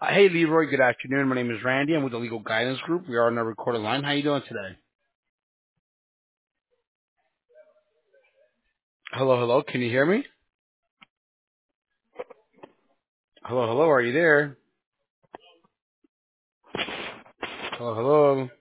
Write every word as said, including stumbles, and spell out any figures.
Uh, hey, Leroy. Good afternoon. My name is Randy. I'm with the Legal Guidance Group. We are on a recorded line. How you doing today? Hello, hello. Can you hear me? Hello, hello. Are you there? Hello, hello.